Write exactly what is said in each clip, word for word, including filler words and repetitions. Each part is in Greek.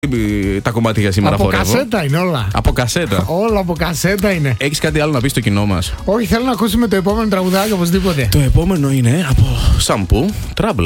τα κομμάτια για σήμερα από φορεύω. Από κασέτα είναι όλα. Από κασέτα. Όλα από κασέτα είναι. Έχεις κάτι άλλο να πεις στο κοινό μας? Όχι, θέλω να ακούσουμε το επόμενο τραγουδάκι οπωσδήποτε. Το επόμενο είναι από Shampoo, Trouble.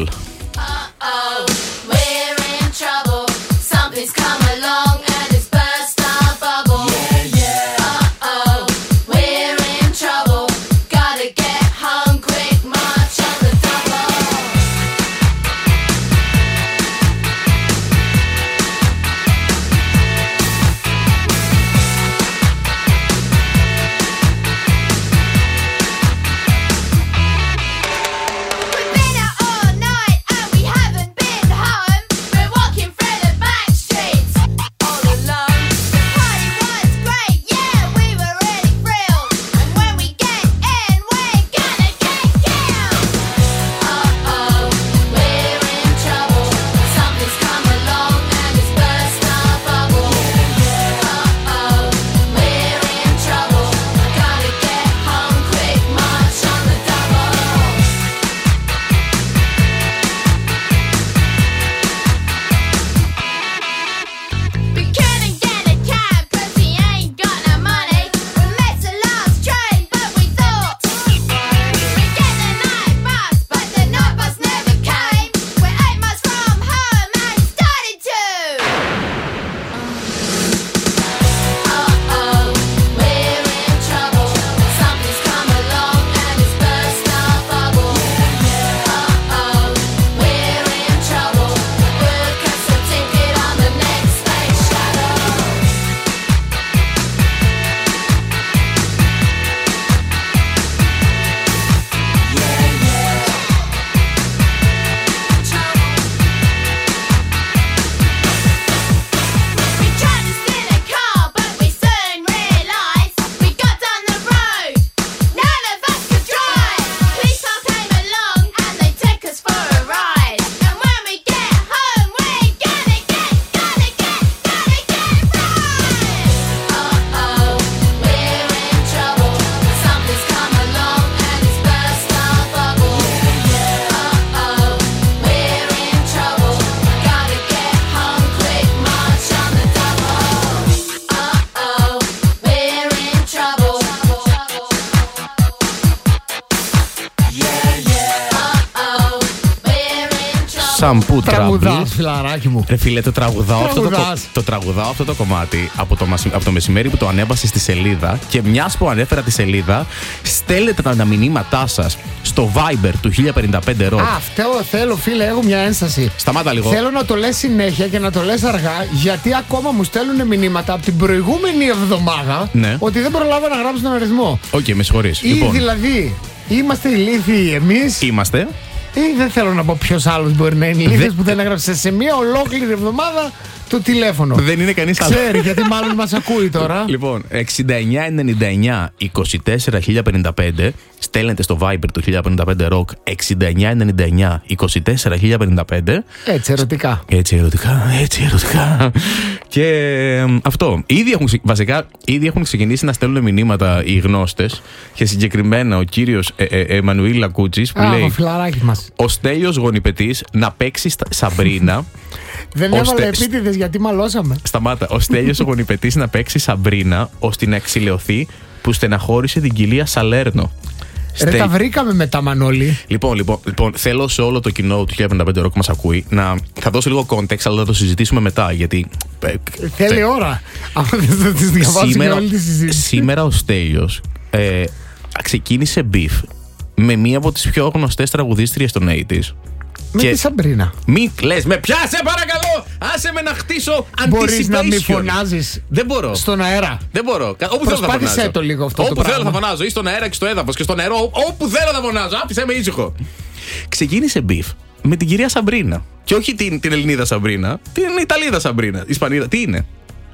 Shampoo, Τραγουδάς, φιλαράκι μου. Ρε φίλε, το τραγουδάω, αυτό το, το τραγουδάω αυτό το κομμάτι από το, από το μεσημέρι που το ανέβασε στη σελίδα. Και μιας που ανέφερα τη σελίδα, στέλνετε τα μηνύματά σας στο Viber του χίλια πενήντα πέντε Rock. Α, αυτό θέλω, φίλε, έχω μια ένσταση. Σταμάτα λίγο. Θέλω να το λες συνέχεια και να το λες αργά, γιατί ακόμα μου στέλνουν μηνύματα από την προηγούμενη εβδομάδα, ναι, ότι δεν προλάβα να γράψω τον αριθμό. Οκ, okay, με συγχωρείς. Ή λοιπόν, δηλαδή, είμαστε ηλίθιοι εμείς. Είμαστε. Ή δεν θέλω να πω ποιος άλλος μπορεί να είναι ηλίθιος που δεν έγραψε σε μία ολόκληρη εβδομάδα το τηλέφωνο. Δεν είναι κανείς άλλο. Ξέρει, γιατί μάλλον μας ακούει τώρα. Λοιπόν, εξήντα εννιά ενενήντα εννιά είκοσι τέσσερα χίλια πενήντα πέντε. Στέλνετε στο Viber του χίλια πενήντα πέντε Rock εξήντα εννιά ενενήντα εννιά είκοσι τέσσερα χίλια πενήντα πέντε. Έτσι ερωτικά. Έτσι ερωτικά, έτσι ερωτικά. Και ε, αυτό. Ήδη έχουν, βασικά, ήδη έχουν ξεκινήσει να στέλνουν μηνύματα οι γνώστες. Και συγκεκριμένα ο κύριος ε, ε, Εμμανουήλ Λακούτσης που Α, λέει: ο φιλαράκι μας. Ο Στέλιος Γονιπετής να παίξει στα Σαμπρίνα. Δεν έβαλε Στε... επίτηδες γιατί μαλώσαμε. Σταμάτα. Ο Στέλιος ο Γονιπετής να παίξει Σαμπρίνα ώστε να εξηλαιωθεί που στεναχώρησε την κοιλία Σαλέρνο. Ρε, Στε... τα βρήκαμε μετά, Μανώλη. Λοιπόν, λοιπόν, λοιπόν, θέλω σε όλο το κοινό του χίλια πενήντα πέντε Rock που μας ακούει να. Θα δώσω λίγο context, αλλά θα το συζητήσουμε μετά. Γιατί. Θέλει θε... ώρα. Αν δεν θα τις διαβάσουμε όλη τη συζήτηση. Σήμερα ο Στέλιος ε, ξεκίνησε beef με μία από τις πιο γνωστές τραγουδίστριες των ογδόντα. Με και... τη Σαμπρίνα. Μην κλαις, με πιάσε παρακαλώ! Άσε με να χτίσω anticipation. Μπορείς να μην φωνάζεις? Δεν μπορώ. Στον αέρα. Δεν μπορώ. Όπου θέλω θα φωνάζω. το λίγο αυτό. Όπου το θέλω θα φωνάζω. Ή στον αέρα και στο έδαφος και στο νερό. Όπου θέλω θα φωνάζω. Άφησέ με ήσυχο. Ξεκίνησε beef με την κυρία Σαμπρίνα. Και όχι την, την Ελληνίδα Σαμπρίνα, την Ιταλίδα Σαμπρίνα. Ισπανίδα. Τι είναι?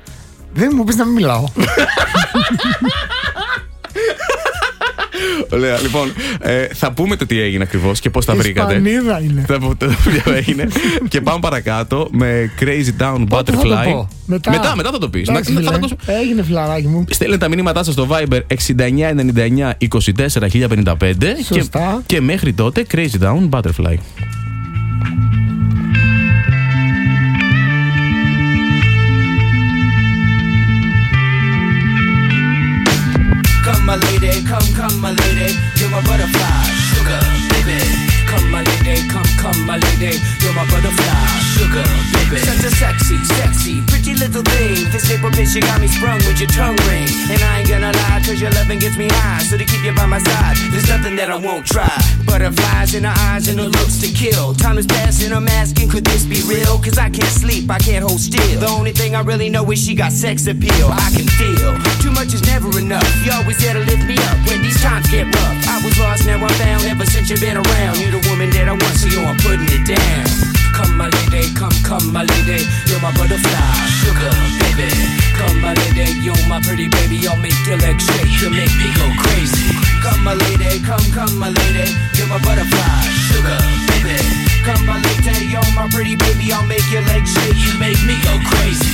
Δεν μου πεις να μην μιλάω. Ωραία, λοιπόν, ε, θα πούμε το τι έγινε ακριβώς και πώς τα βρήκατε. Ισπανίδα είναι. Θα πούμε το τι έγινε. Και πάμε παρακάτω με Crazy Town Butterfly. Μετά. μετά, μετά θα το πεις. Εντάξει, να, θα το... Έγινε, φιλαράκι μου. Στέλνετε τα μηνύματά σας στο Viber εξήντα εννιά ενενήντα εννιά είκοσι τέσσερα χίλια πενήντα πέντε. Σωστά. Και, και μέχρι τότε Crazy Town Butterfly. crazy. Pretty little thing, this April bitch, you got me sprung with your tongue ring. And I ain't gonna lie, cause your loving gets me high. So to keep you by my side, there's nothing that I won't try. Butterflies in her eyes and her looks to kill. Time is passing, I'm asking, could this be real? Cause I can't sleep, I can't hold still. The only thing I really know is she got sex appeal. I can feel, too much is never enough. You always there to lift me up when these times get rough. I was lost, now I'm found, ever since you've been around. You're the woman that I want, so yo, I'm putting it down. Come my lady, come, come my lady. You're my butterfly, sugar baby. Come my lady, you're my pretty baby. I'll make your legs shake, you'll make me go crazy. Come my lady, come, come my lady. You're my butterfly, sugar baby. Come my lady, you're my pretty baby. I'll make your legs shake, you make me go crazy.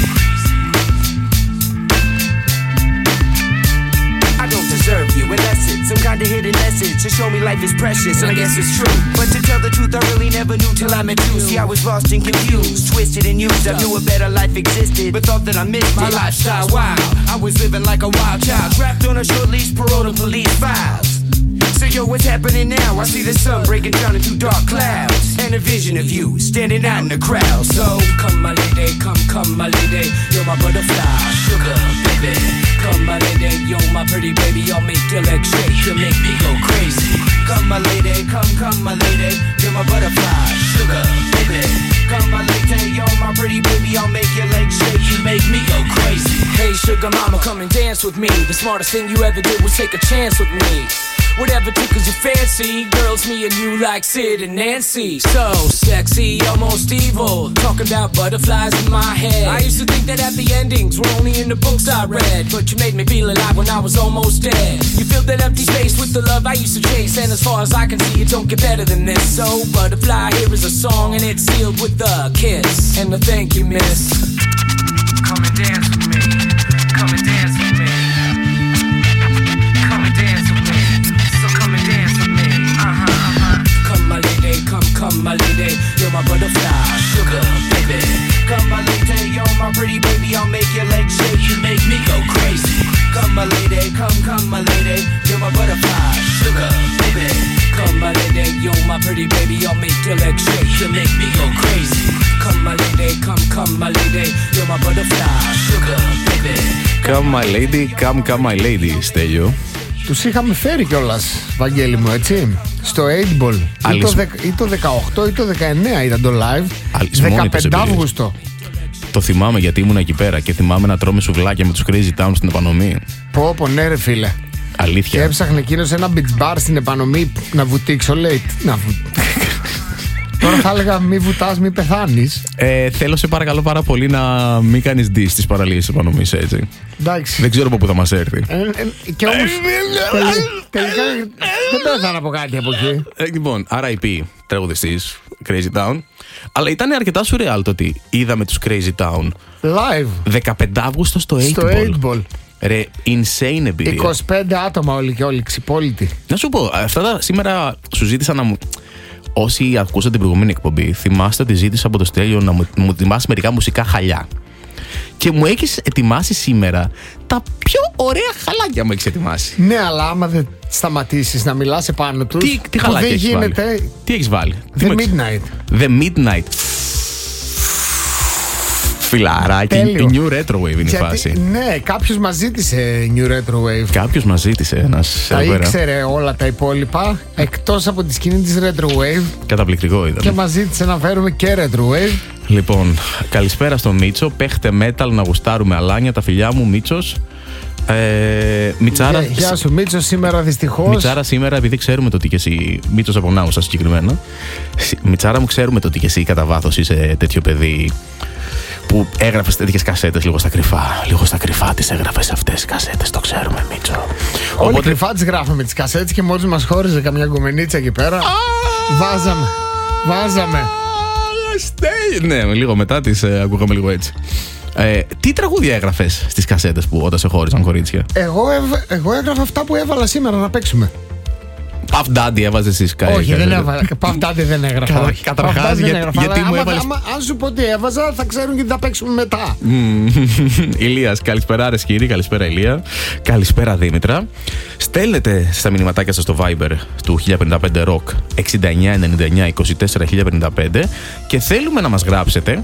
I don't deserve you, unless it's some kind of hidden message to show me life is precious, and I guess it's true. But to tell the truth, I really never knew till I met you. See, I was lost and confused, twisted and used. I knew a better life existed, but thought that I missed my lifestyle. Wow, I was living like a wild child, trapped on a short leash, parole to police files. So yo, what's happening now? I see the sun breaking down into dark clouds, and a vision of you standing out in the crowd. So come my lady, come, come my lady. You're my butterfly, sugar baby. Come my lady, you're my pretty baby. I'll make your legs shake, you'll make me go crazy. Come my lady, come, come my lady. You're my butterfly, sugar baby. Come my lady, you're my pretty baby. I'll make your legs shake, you make me go crazy. Hey sugar mama, come and dance with me. The smartest thing you ever did was take a chance with me. Whatever tickles your fancy, girls, me and you like Sid and Nancy. So sexy, almost evil, talking about butterflies in my head. I used to think that happy endings were only in the books I read, but you made me feel alive when I was almost dead. You filled that empty space with the love I used to chase, and as far as I can see, it don't get better than this. So butterfly, here is a song, and it's sealed with a kiss and a thank you, miss. Come and dance with me, come and dance with me, come and dance with me. Uh-huh, uh-huh. Come my lady, come, come my lady. You're my butterfly, sugar baby. Come my lady, you're my pretty baby. I'll make your legs shake, you make me go crazy. Come my lady, come, come my lady. You're my butterfly, sugar baby. Come my lady, you're my pretty baby. I'll make your legs shake, you make me go crazy. Come my lady, come, come my lady. You're my butterfly, sugar baby. Come my lady, come, come my lady, Στέλιο. Τους είχαμε φέρει κιόλας, Βαγγέλη μου, έτσι, στο eight ball. Ή το, δε, ή το δεκαοκτώ ή το δεκαεννέα ήταν το live. δεκαπέντε Αύγουστο. Το θυμάμαι γιατί ήμουν εκεί πέρα και θυμάμαι να τρώμε σουβλάκια με τους Crazy Town στην επανομή. Πω πω, ναι ρε φίλε. Αλήθεια. Και έψαχνε εκείνος ένα beach bar στην επανομή να βουτήξω, λέει. Τι να βουτήξω. Τώρα θα έλεγα μη βουτάς, μη πεθάνεις. Ε, θέλω σε παρακαλώ πάρα πολύ να μην κάνεις diss στις παραλίες της επανομής, έτσι. Εντάξει. Δεν ξέρω από πού θα μας έρθει. Ε, ε, και όμως τελικά δεν πέθανα από κάτι από εκεί. Ε, λοιπόν, αρ άι πι τραγουδιστής Crazy Town. Αλλά ήταν αρκετά σουρεάλ το ότι είδαμε τους Crazy Town live δεκαπέντε Αυγούστου στο eight ball. Ρε, insane εμπειρία. είκοσι πέντε άτομα όλοι και όλοι ξυπόλυτοι. Να σου πω, αυτά τα σήμερα σου ζήτησα να μου. Όσοι ακούσατε την προηγούμενη εκπομπή, θυμάστε ότι ζήτησα από το Στέλιο να μου, μου ετοιμάσει μερικά μουσικά χαλιά. Και μου έχεις ετοιμάσει σήμερα τα πιο ωραία χαλάκια μου έχεις ετοιμάσει. Ναι, αλλά άμα δεν σταματήσεις να μιλάς επάνω τους, τι, τι χαλάκια έχεις γίνεται... βάλει. Τι έχεις βάλει. The τι Midnight. The Midnight. Φιλαράκι, η New Retro Wave είναι. Γιατί, η φάση. Ναι, κάποιος μας ζήτησε New Retro Wave. Κάποιος μας ζήτησε ένας. Τα ήξερε όλα τα υπόλοιπα, εκτός από τη σκηνή της Retro Wave. Καταπληκτικό ήταν. Και μας ζήτησε να φέρουμε και Retro Wave. Λοιπόν, καλησπέρα στον Μίτσο. Παίχτε metal να γουστάρουμε αλάνια. Τα φιλιά μου, Μίτσος. Ε, Μιτσάρα. Γεια, γεια σου, Μίτσο, σήμερα δυστυχώς. Μιτσάρα, σήμερα, επειδή ξέρουμε το τι και εσύ. Μίτσος από Νάουσα συγκεκριμένα. Μιτσάρα μου, ξέρουμε το τι και εσύ κατά βάθος είσαι τέτοιο παιδί που έγραφες τέτοιες κασέτες λίγο στα κρυφά. Λίγο στα κρυφά τις έγραφες αυτές τις κασέτες, το ξέρουμε, Μίτσο. Όλοι Οπότε... κρυφά τις γράφαμε τις κασέτες και μόλις μας χώριζε καμιά γκομενίτσα εκεί πέρα. Βάζαμε. Βάζαμε. Ναι, λίγο μετά τις ε, ακούγαμε λίγο έτσι. Ε, τι τραγούδια έγραφες στις κασέτες που όταν σε χώριζαν κορίτσια? Εγώ, ευ, εγώ έγραφα αυτά που έβαλα σήμερα να παίξουμε. Puff Daddy έβαζε εσείς κάτι? Όχι, δεν έβαλα. Puff Daddy δεν έγραφα. Καταρχάς, για, έγραφα, γιατί μου έβαλες... άμα, αν σου πω ότι έβαζα, θα ξέρουν γιατί θα παίξουμε μετά. Ηλίας, καλησπέρα ρε κύριε, καλησπέρα Ηλία. Καλησπέρα Δήμητρα. Στέλνετε στα μηνυματάκια σας στο Viber του χίλια πενήντα πέντε Rock εξήντα εννιά ενενήντα εννιά είκοσι τέσσερα χίλια πενήντα πέντε και θέλουμε να μας γράψετε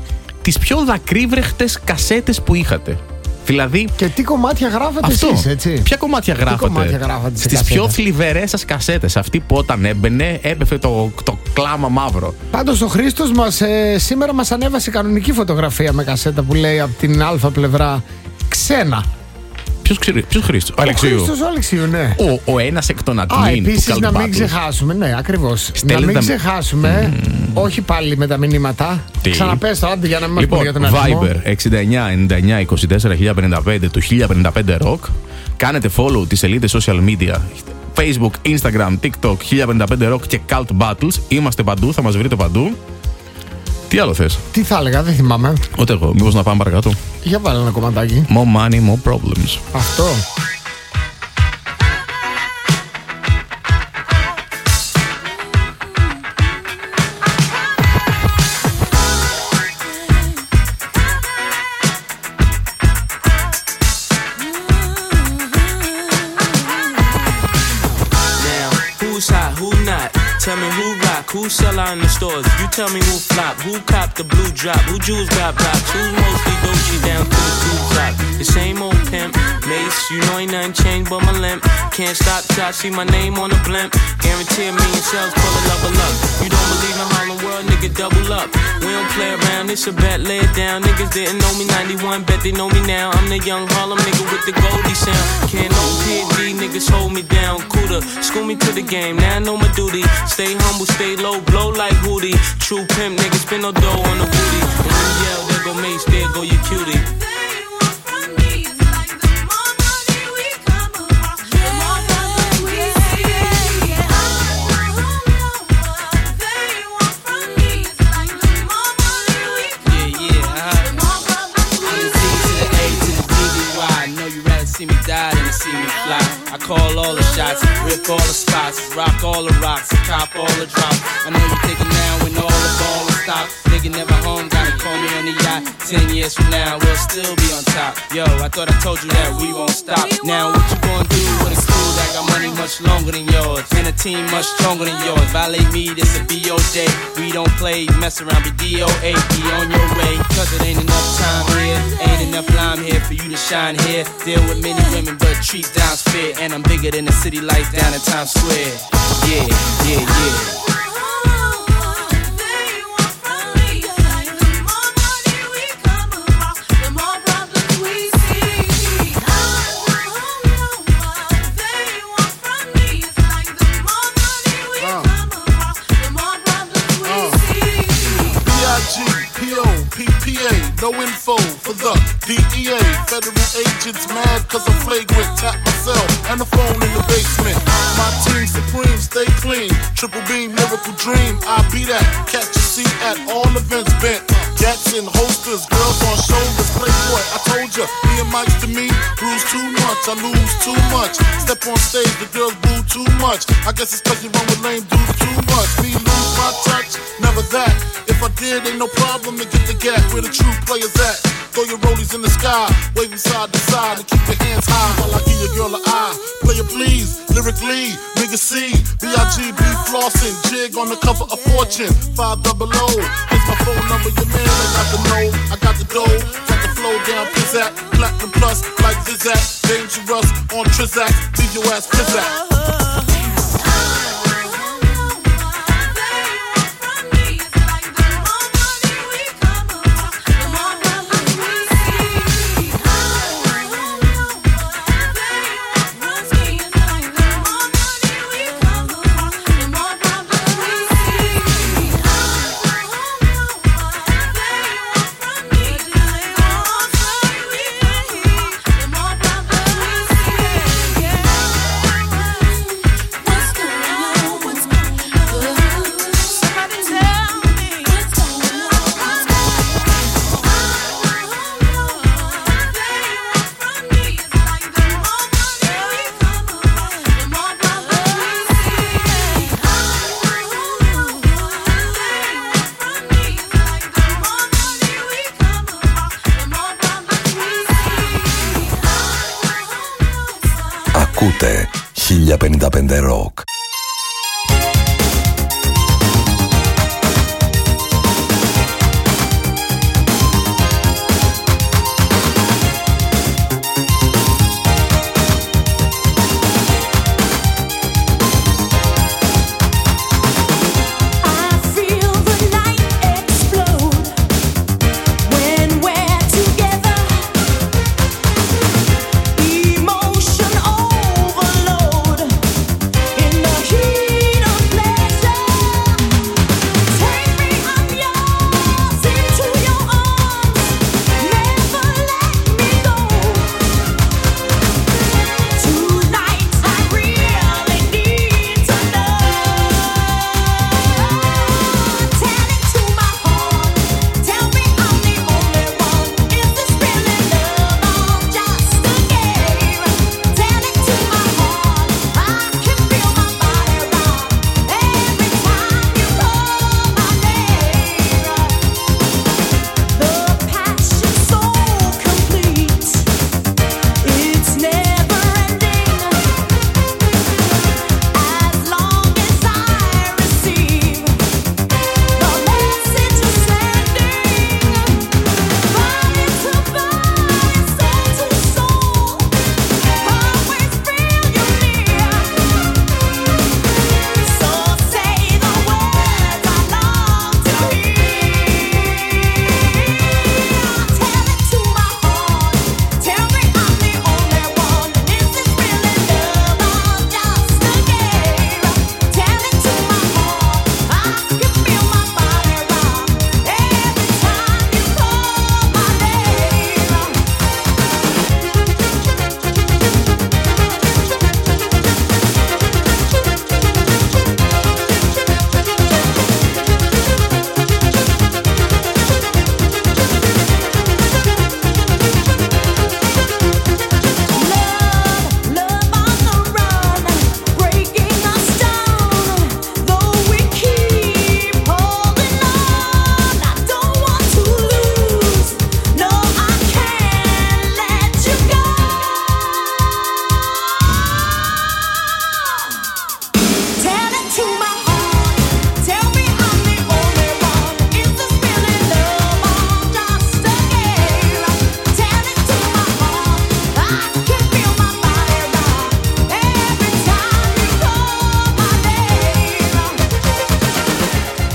τις πιο δακρύβρεχτες κασέτες που είχατε. Δηλαδή, και τι κομμάτια γράφατε εσείς, έτσι. Ποια κομμάτια γράφατε, κομμάτια γράφατε στις πιο θλιβερές σας κασέτες. Αυτή που όταν έμπαινε, έπεφε το, το κλάμα μαύρο. Πάντως ο Χρήστος μας ε, σήμερα μας ανέβασε κανονική φωτογραφία με κασέτα που λέει από την α πλευρά ξένα. Ποιος, ποιος Χρήστος? Ο Αλεξίου. Ο Χρήστος ο Αλεξίου, ναι. Ο, ο ένας εκ των admin. Α, επίσης να μην Battles. ξεχάσουμε, ναι, ακριβώς. Στέλνετε να μην τα... ξεχάσουμε, mm. όχι πάλι με τα μηνύματα. Τι? Ξαναπες το, άντε για να μην μας λοιπόν, πούμε για τον αριθμό. Viber εξήντα εννιά ενενήντα εννιά είκοσι τέσσερα χίλια πενήντα πέντε του χίλια πενήντα πέντε Rock. Κάνετε follow τις σελίδες social media. Facebook, Instagram, TikTok, χίλια πενήντα πέντε Rock και Cult Battles. Είμαστε παντού, θα μας βρείτε παντού. Τι άλλο θες? Τι θα έλεγα, δεν θυμάμαι. Ούτε εγώ. Μήπως να πάμε παρακάτω? Για βάλε ένα κομματάκι. More money, more problems. Αυτό. Tell me who rock, who sell out in the stores. You tell me who flop, who cop the blue drop, who jewels got blocks, who's mostly Dolce down to the two top. The same old pimp, Mace, you know ain't nothing changed but my limp. Can't stop till I see my name on the blimp. Guarantee a million sales, call it level up. You don't believe in Harlem World, nigga, double up. We don't play around, it's a bet, lay it down. Niggas didn't know me ninety-one, bet they know me now. I'm the young Harlem nigga with the Goldie sound. Can't no P D, niggas hold me down. Cooler, school me to the game, now I know my duty. Stay humble, stay low, blow like Hootie. True pimp, niggas spin no dough on the booty. And when you yell, there go Mace, there go your cutie. See me die than to see me fly. I call all the shots, rip all the spots, rock all the rocks, cop all the drops. I know you thinking now when all the ball is stopped. Nigga never home, gotta call me on the yacht. Ten years from now, we'll still be on top. Yo, I thought I told you that we won't stop. Now what you gonna do with a crew that got money much longer than yours and a team much stronger than yours? Violate me, this a B O J. We don't play, mess around, be D O A. Be on your way, cause it ain't enough time here. Ain't enough lime here for you to shine here. Deal with many women, but treat down's fair. And I'm bigger than the city lights down in Times Square. Yeah, yeah, yeah. No info for the D E A. Federal agents mad cause I'm flagrant. Tap myself and the phone in the basement. My team supreme, stay clean. Triple beam, miracle dream. I be that. Catch a seat at all events bent. Gats in holsters, girls on shoulders. Playboy, I told ya, me and Mike's to me. Bruise too much, I lose too much. Step on stage, the girls boo too much. I guess it's cause you run with lame dudes too much. Me lose my touch, never that. If I did, ain't no problem to get the gap where the true players at. Throw your rollies in the sky, waving side to side, and keep your hands high while I give your girl an eye. Player please, lyrically, nigga C, B I G B flossing, jig on the cover of Fortune, five double O. Here's my phone number, your man, I got the know, I got the dough, got the flow down, pizzazz, platinum plus, like Zizak, dangerous on Trizak, leave your ass pizzazz. Ακούτε χίλια πενήντα πέντε Rock.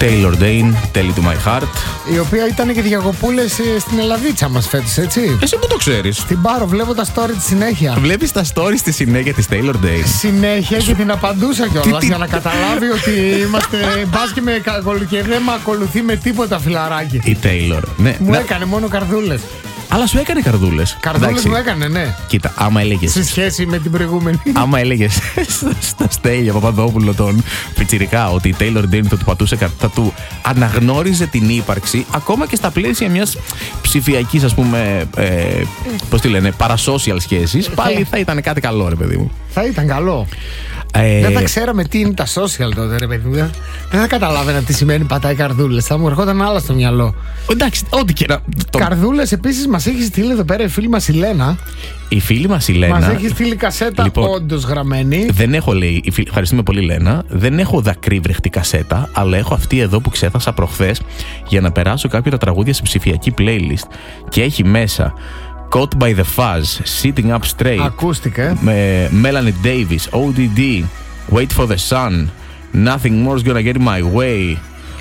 Taylor Dane, Tell It To My Heart. Η οποία ήταν και διακοπούλες στην Ελλαδίτσα μας φέτος, έτσι. Εσύ που το ξέρεις. Την πάρω, βλέπω τα story τη συνέχεια. Βλέπεις τα story στη συνέχεια της Taylor Dane. Συνέχεια και την απαντούσα κιόλας για να καταλάβει ότι είμαστε μπας και, με, και δεν με ακολουθεί με τίποτα, φιλαράκι. Η Taylor, ναι. Μου να... έκανε μόνο καρδούλες. Αλλά σου έκανε καρδούλες. Καρδούλες μου έκανε, ναι. Κοίτα, άμα έλεγες. Σε σχέση με την προηγούμενη. Άμα έλεγες στα Στέλια Παπαδόπουλο τον πιτσιρικά ότι η Taylor Dane θα του πατούσε, θα του αναγνώριζε την ύπαρξη ακόμα και στα πλαίσια μιας ψηφιακής, ας πούμε, ε, πώς τη λένε, παρασocial σχέσης, πάλι θα ήταν κάτι καλό, ρε παιδί μου. Θα ήταν καλό. Ε... Δεν θα ξέραμε τι είναι τα social τότε, ρε παιδί μου. Δεν θα καταλάβαινα τι σημαίνει πατάει καρδούλες. Θα μου ερχόταν άλλα στο μυαλό. Εντάξει, ό,τι και να. Καρδούλες επίσης μας έχει στείλει εδώ πέρα η φίλη μας η Λένα. Η φίλη μας η Λένα. Μας έχει στείλει κασέτα, λοιπόν, όντως γραμμένη. Δεν έχω, λέει, η φίλη, ευχαριστούμε πολύ, Λένα. Δεν έχω δακρύβρεχτη κασέτα, αλλά έχω αυτή εδώ που ξέθασα προχθές για να περάσω κάποια τα τραγούδια σε ψηφιακή playlist. Και έχει μέσα Caught by the Fuzz, Sitting Up Straight. Ακούστηκε. Με Melanie Davis, ο ντι ντι, Wait for the Sun, Nothing More's Gonna Get My Way,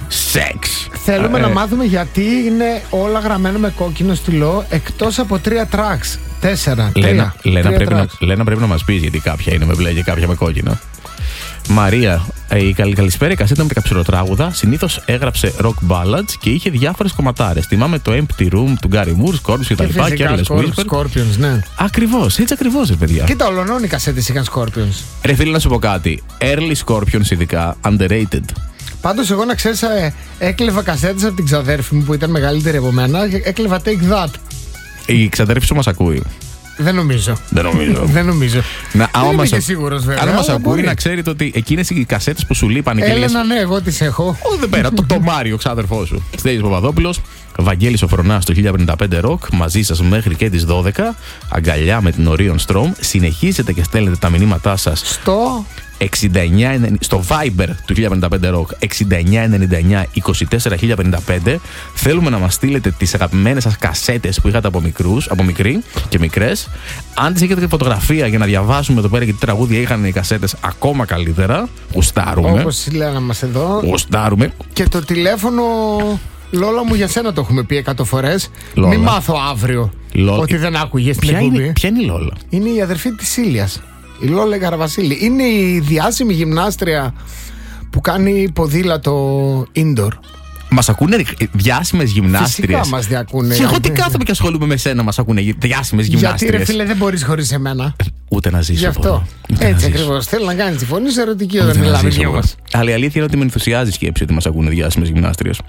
Sex. Θέλουμε ε, να μάθουμε γιατί είναι όλα γραμμένα με κόκκινο στυλό εκτός από τρία tracks. Τέσσερα. Λένα, τρία, Λένα, τρία πρέπει tracks. να, Λένα πρέπει να μας πεις γιατί κάποια είναι με μπλε και κάποια με κόκκινο. Μαρία, η καλή, καλησπέρα, η κασέτα με τα καψουροτράγουδα συνήθως έγραψε rock ballads και είχε διάφορες κομματάρες. Θυμάμαι το Empty Room του Gary Moore, Scorpions και τα λοιπά. Careless Whisper. Scorpions, ναι. Ακριβώς, έτσι ακριβώς, ρε παιδιά. Κοίτα, ολονών οι κασέτες είχαν Scorpions. Ρε φίλε, να σου πω κάτι. Early Scorpions ειδικά, underrated. Πάντως, εγώ να ξέρεις, ε, έκλεβα κασέτες από την ξαδέρφη μου που ήταν μεγαλύτερη από μένα και έκλεβα Take That. Η ξαδέρφη σου μας ακούει. Δεν νομίζω. Δεν νομίζω. Δεν νομίζω. Να, δεν είμαι μας, και σίγουρος, βέβαια. Αν μας ακούει, μπορεί. να ξέρετε ότι εκείνες οι κασέτες που σου λείπαν. Έλενα, ναι, εγώ τις έχω. Όχι, δεν πέρα. το, το Μάριο, ξάδερφός σου. Στέλιος Παπαδόπουλος, Βαγγέλης Σοφρονάς το χίλια πενήντα πέντε Rock, μαζί σας μέχρι και τις δώδεκα. Αγκαλιά με την Orion Strom. Συνεχίζετε και στέλνετε τα μηνύματά σας στο εξήντα εννιά, στο Viber του χίλια πενήντα πέντε Rock εξήντα εννιά ενενήντα εννιά είκοσι τέσσερα χίλια πενήντα πέντε. Θέλουμε να μας στείλετε τις αγαπημένες σας κασέτες που είχατε από μικρούς, από μικροί και μικρές. Αν τις έχετε και φωτογραφία για να διαβάσουμε εδώ πέρα γιατί τραγούδια είχαν οι κασέτες, ακόμα καλύτερα. Γουστάρουμε. Όπως λέγαμε μας εδώ. Γουστάρουμε. Και το τηλέφωνο, Λόλα μου, για σένα το έχουμε πει εκατό φορές. Μην μάθω αύριο Λόλα. ότι δεν άκουγες την Ποια εκπομπή. είναι, ποια είναι η Λόλα? Είναι η αδερφή της Ήλιας. Η Λόλα Καραβασίλη. Είναι η διάσημη γυμνάστρια που κάνει ποδήλατο indoor. Μας ακούνε διάσημες γυμνάστριες. Φυσικά μας διακούνε. Και εγώ τι κάθομαι και ασχολούμαι με σένα, μας ακούνε διάσημες γυμνάστριες. Γιατί, ρε φίλε, δεν μπορείς χωρίς εμένα. Ούτε να ζήσω. Γι' αυτό. Έτσι ακριβώς. Θέλω να κάνεις τη φωνή σου ερωτική όταν μιλάμε δυο μας. Αλλά η αλήθεια είναι ότι με ενθουσιάζει η σκέψη ότι μας ακούνε διάσημες γυμνάστριες.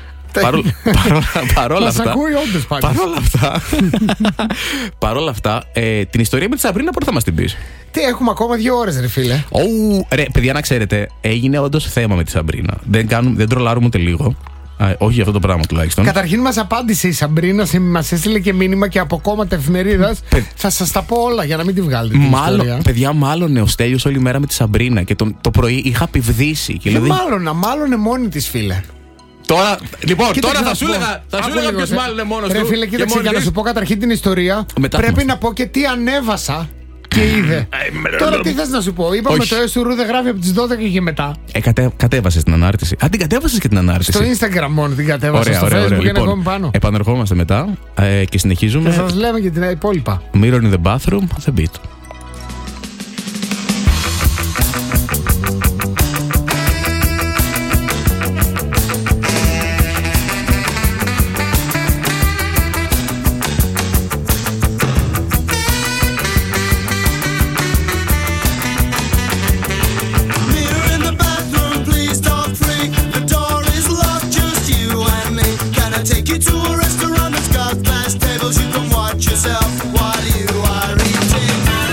Παρόλα αυτά. Μας ακούει όντως πάλι. Παρόλα αυτά. Παρόλα αυτά, την ιστορία με τη Σαμπρίνα πότε θα μας την πεις? Τι, έχουμε ακόμα δύο ώρες, ρε φίλε. Ου, ρε, παιδιά, να ξέρετε, έγινε όντως θέμα με τη Σαμπρίνα. Δεν, κάνουμε, δεν τρολάρουμε ούτε λίγο. Α, όχι για αυτό το πράγμα τουλάχιστον. Καταρχήν μας απάντησε η Σαμπρίνα, μας έστειλε και μήνυμα και από κόμματα εφημερίδας. Παι... Θα σας τα πω όλα για να μην τη βγάλετε. Μάλλον, παιδιά, μάλλον ο Στέλιος όλη μέρα με τη Σαμπρίνα και το, το πρωί είχα πηδήσει. Και δηλαδή... Μάλλον, μάλλον μόνη της, φίλε. Τώρα, λοιπόν, κοίταξε, τώρα θα σου έλεγα, θα σου έλεγα ποιος μάλλον είναι μόνος του. Ρε φίλε, κοίταξε, για να σου πω καταρχήν την ιστορία. Μετά πρέπει να πω και τι ανέβασα και είδε. Τώρα τι θες να σου πω? Είπαμε όχι. Το Εσουρού δεν γράφει από τις δώδεκα και μετά. Ε, κατε, κατέβασες την ανάρτηση. Α, την κατέβασες και την ανάρτηση. Στο Instagram μόνο την κατέβασα. Ωραία, στο ωραία, Facebook ωραία. και Λοιπόν, ακόμη πάνω. Επανερχόμαστε μετά ε, και συνεχίζουμε. Και σας λέμε και την υπόλοιπα. Mirror in the bathroom, the beat. Yourself while you are eating.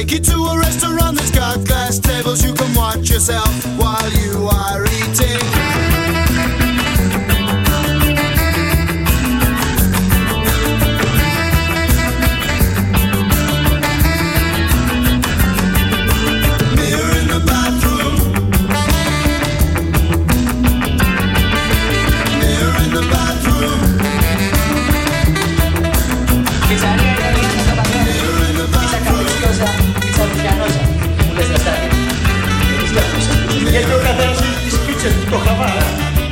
take you to a restaurant that's got glass tables. You can watch yourself while you are eating. Mirror in the bathroom. Mirror in the bathroom. Pizza capricciosa, pizza rufianosa, μου λες Ναστάθη. Γιατί ο καθένας έχει τις πίτσες του, το χαβάλα.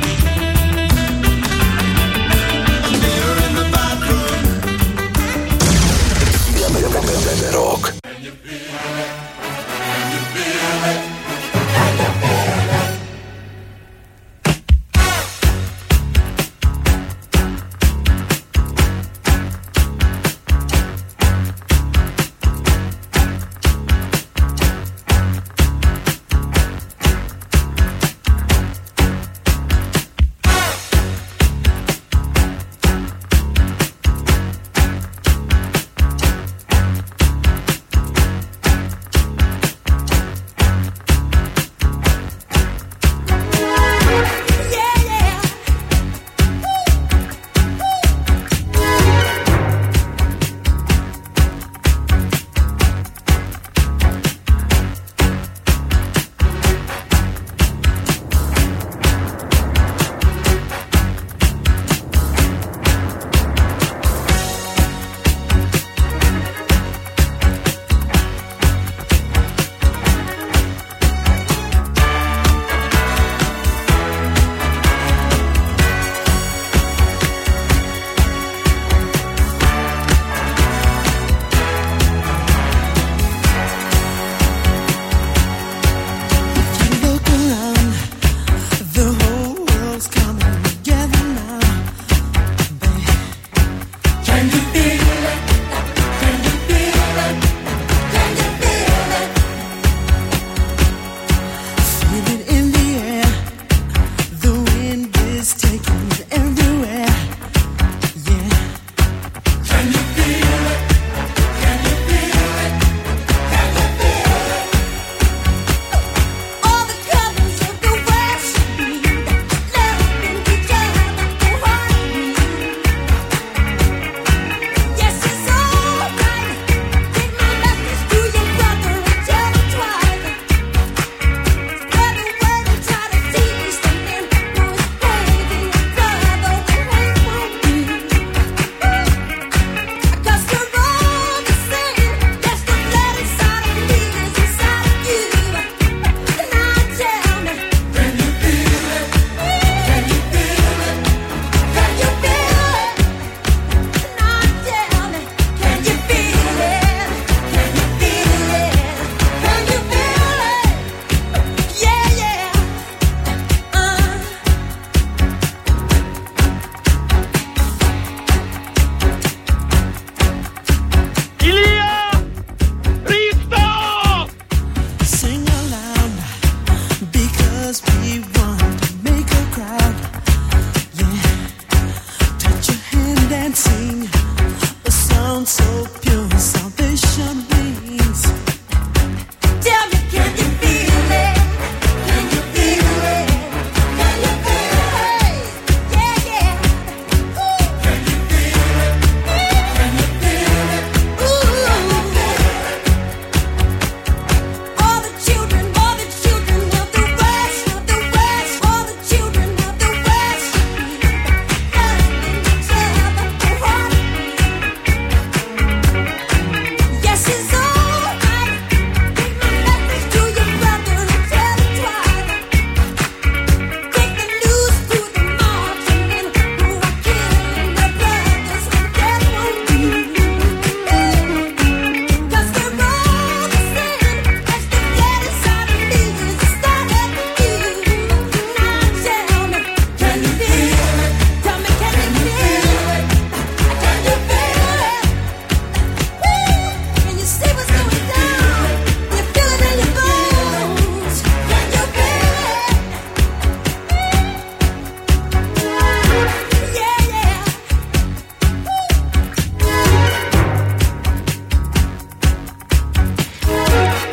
Rock.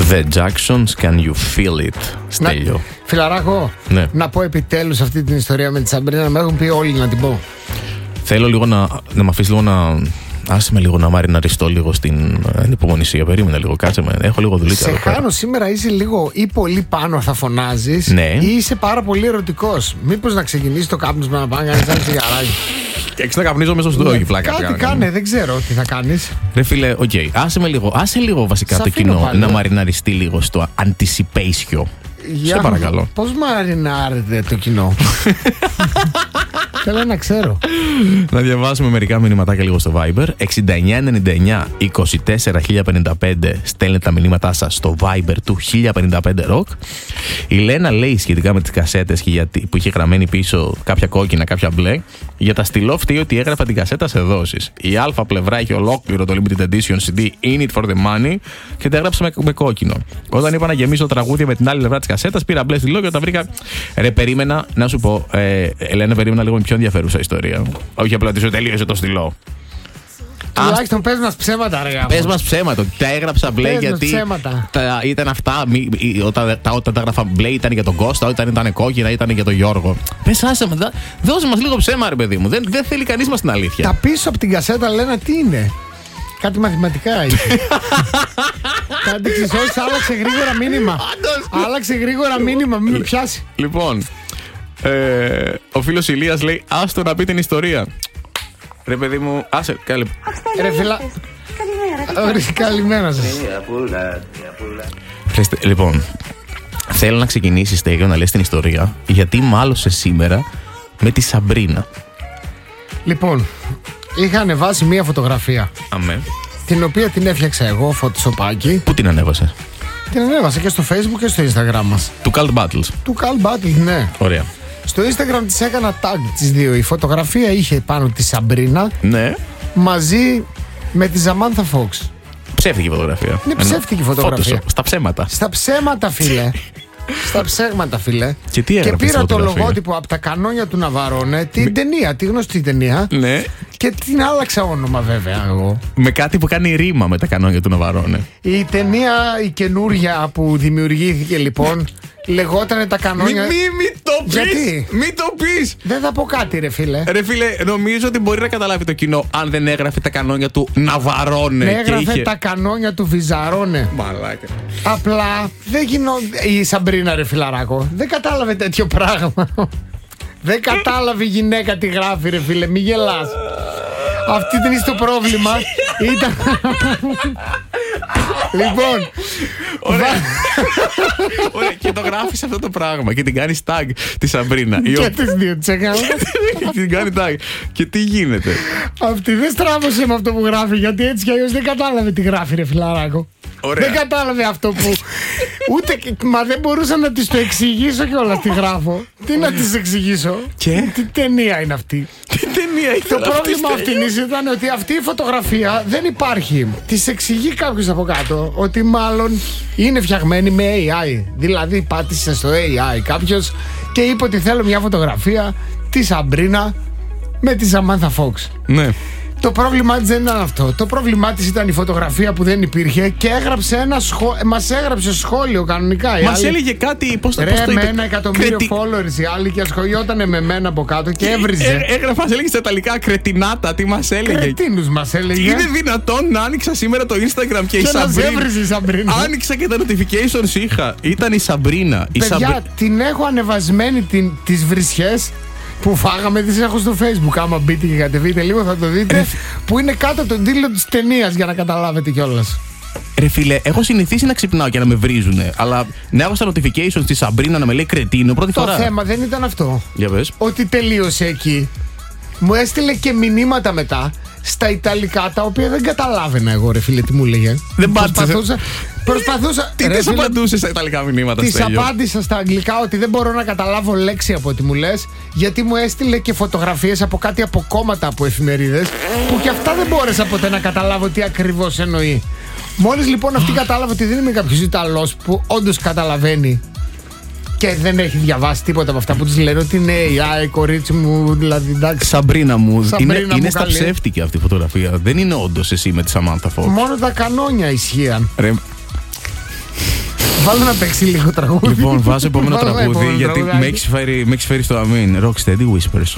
The Jacksons, Can You Feel It? Στέλιο. Φιλαράκο, ναι. να πω επιτέλους αυτή την ιστορία με τη Σαμπρίνα. Με έχουν πει όλοι να την πω. Θέλω λίγο να, να με αφήσει λίγο να. Άσε με λίγο να μαριναριστώ λίγο στην ανυπομονησία. Περίμενε λίγο, κάτσε με. Έχω λίγο δουλειά. Σε χάνω σήμερα, είσαι λίγο ή πολύ πάνω θα φωνάζεις, ναι. ή είσαι πάρα πολύ ερωτικός. Μήπως να ξεκινήσει το κάπνισμα να πάει να κάνεις ένα σιγαράκι. Και έχεις να καπνίζω μέσα στο όχι φλάκα. Κάτι κάνε, δεν ξέρω τι θα κάνεις. Ρε φίλε, οκ, okay. άσε με λίγο, άσε λίγο βασικά Σ' το κοινό πάλι, να μαριναριστεί λίγο στο anticipation. Για, σε παρακαλώ. Πώς μαρινάρετε το κοινό? Θέλω να ξέρω. Να διαβάσουμε μερικά μηνυματάκια λίγο στο Viber. εξήντα εννιά ενενήντα εννιά είκοσι τέσσερα χίλια πενήντα πέντε. Στέλνετε τα μηνύματά σας στο Viber του χίλια πενήντα πέντε Rock. Η Λένα λέει σχετικά με τις κασέτες που είχε γραμμένη πίσω κάποια κόκκινα, κάποια μπλε. Για τα στυλό φταίει ότι έγραφα την κασέτα σε δόσεις. Η Α πλευρά έχει ολόκληρο το Limited Edition σι ντι In It for the Money και τα έγραψα με, με κόκκινο. Όταν είπα να γεμίσω τραγούδια με την άλλη πλευρά της κασέτας, πήρα μπλε στυλό και όταν βρήκα. Ρε, περίμενα να σου πω, ε, Ελένα, περίμενα λίγο πιο ενδιαφέρουσα ιστορία. Όχι απλά ότι σου τελείωσε το στυλό. Τουλάχιστον πες μας ψέματα, ρε. Πες μας ψέματα. Τα έγραψα μπλε πες γιατί τα, ήταν αυτά. Μη, όταν, τα, όταν τα έγραφα μπλε ήταν για τον Κώστα, όταν ήταν κόκκινα ήταν για τον Γιώργο. Πες άσε με, δώσε μας λίγο ψέμα, ρε παιδί μου. Δεν, δεν θέλει κανείς μας την αλήθεια. Τα πίσω από την κασέτα λένε τι είναι. Κάτι μαθηματικά είχε. Κάτι ξυσώσεις, άλλαξε γρήγορα μήνυμα. Άλλαξε γρήγορα μήνυμα, μην με πιάσει. Λοιπόν, ε, ο φίλος Ηλίας λέει άστο να πει την ιστορία. Ρε παιδί μου, άσε, καλή. Ρε φίλα. Καλημέρα σας. Λοιπόν, θέλω να ξεκινήσεις, Στέγιο, να λες την ιστορία, γιατί μάλωσε σήμερα με τη Σαμπρίνα. Λοιπόν, είχα ανεβάσει μία φωτογραφία. Αμέ. Την οποία την έφτιαξα εγώ, φωτοσοπάκι. Πού την ανέβασες? Την ανέβασα και στο Facebook και στο Instagram μας. Του Cult Battles. Του Cult Battles, ναι. Ωραία. Στο Instagram της έκανα tag τις δύο. Η φωτογραφία είχε πάνω τη Σαμπρίνα. Ναι. Μαζί με τη Ζαμάνθα Φόξ. Ψεύτικη φωτογραφία. Είναι ψεύτικη φωτογραφία. Photoshop. Στα ψέματα. Στα ψέματα, φίλε. Στα ψέματα, φίλε. Και, τι και πήρα το λογότυπο από τα κανόνια του Ναβαρώνε, την Μη... ταινία, τη γνωστή ταινία. Ναι. Και την άλλαξα όνομα, βέβαια, εγώ. Με κάτι που κάνει ρήμα με τα κανόνια του Ναβαρώνε. Η ταινία, η καινούρια που δημιουργήθηκε, λοιπόν, λεγότανε τα κανόνια. Μη, μη, μη το πεις! Γιατί? Μη το πεις! Δεν θα πω κάτι, ρε φίλε. Ρε φίλε, νομίζω ότι μπορεί να καταλάβει το κοινό αν δεν έγραφε τα κανόνια του Ναβαρώνε. Ναι, έγραφε είχε... τα κανόνια του Βυζαρώνε. Μαλάκα. Απλά δεν γινόταν. Η Σαμπρίνα, ρε φιλαράκο, δεν κατάλαβε τέτοιο πράγμα. Δεν κατάλαβε η γυναίκα τι γράφει, ρε φίλε, μη γελάς. Αυτή ήταν το πρόβλημα. Ήταν. Λοιπόν. Ωραία. Ωραία. Και το γράφεις αυτό το πράγμα και την κάνεις tag τη Σαμπρίνα. Και τις δύο τις έκανα. Και την κάνει tag. Και τι γίνεται? Αυτή δεν στράβωσε με αυτό που γράφει, γιατί έτσι κι αλλιώς δεν κατάλαβε τι γράφει, ρε φιλαράκο. Ωραία. Δεν κατάλαβε αυτό που. Ούτε. Μα δεν μπορούσα να της το εξηγήσω κιόλας τι γράφω. Τι να της εξηγήσω? Και? Τι ταινία είναι αυτή? Τι ταινία είναι Το πρόβλημα αυτής ήταν ότι αυτή η φωτογραφία δεν υπάρχει. Της εξηγεί κάποιος από κάτω ότι μάλλον είναι φτιαγμένη με έι άι. Δηλαδή πάτησε στο έι άι κάποιος και είπε ότι θέλω μια φωτογραφία τη Σαμπρίνα με τη Ζαμάνθα Φόξ. Ναι. Το πρόβλημά της δεν ήταν αυτό. Το πρόβλημά της ήταν η φωτογραφία που δεν υπήρχε και έγραψε ένα σχόλιο. Μας έγραψε σχόλιο κανονικά. Μας άλλη... έλεγε κάτι. Πώς το Ρε, πώς το με είπε... ένα εκατομμύριο Κρετι... followers η άλλη και ασχολιότανε με μένα από κάτω και έβριζε. Ε, έγραφε, μας έλεγε στα ιταλικά κρετινάτα. Τι μας έλεγε? Κρετίνους μας έλεγε. Είναι δυνατόν να άνοιξα σήμερα το Instagram και, και η Σαμπρίνα. Σαμπρίνα. Άνοιξα και τα notifications είχα. Ήταν η Σαμπρίνα. Η Παιδιά, Σαμπρί... την έχω ανεβασμένη την... τις βρισιές που φάγαμε, τις έχω στο Facebook. Άμα μπείτε και κατεβείτε λίγο θα το δείτε. Που είναι κάτω τον τίτλο της ταινίας, για να καταλάβετε κιόλας. Ρε φίλε, έχω συνηθίσει να ξυπνάω και να με βρίζουνε. Αλλά να έχω στα notifications τη Σαμπρίνα να με λέει κρετίνο πρώτη το φορά. Το θέμα δεν ήταν αυτό. Για πες. Ότι τελείωσε εκεί. Μου έστειλε και μηνύματα μετά στα Ιταλικά, τα οποία δεν καταλάβαινα εγώ, ρε φίλε, τι μου λέγε. Δεν προσπαθούσα. Προσπαθούσα. Τι δεν σου απαντούσε στα Ιταλικά μηνύματα? Της απάντησα στα Αγγλικά ότι δεν μπορώ να καταλάβω λέξη από ό,τι μου λες, γιατί μου έστειλε και φωτογραφίες από κάτι από κόμματα από εφημερίδες, που και αυτά δεν μπόρεσα ποτέ να καταλάβω τι ακριβώς εννοεί. Μόλις λοιπόν αυτή κατάλαβε ότι δεν είμαι κάποιος Ιταλός που όντως καταλαβαίνει και δεν έχει διαβάσει τίποτα από αυτά που της λένε ότι είναι έι άι, κορίτσι μου, δηλαδή εντάξει. Σαμπρίνα μου, Σαμπρίνα είναι, μου είναι στα καλή. ψεύτικη αυτή η φωτογραφία. Δεν είναι όντως εσύ με τη Σαμάνθα Φόξ. Μόνο τα κανόνια ισχύαν. Ρε... Βάλω να παίξει λίγο τραγούδι. Λοιπόν, βάζω επόμενο Βάλω ένα τραγούδι, επόμενο γιατί τραγουδάκι. με έχεις φέρει, με έχεις φέρει στο αμήν. Rocksteady Whispers.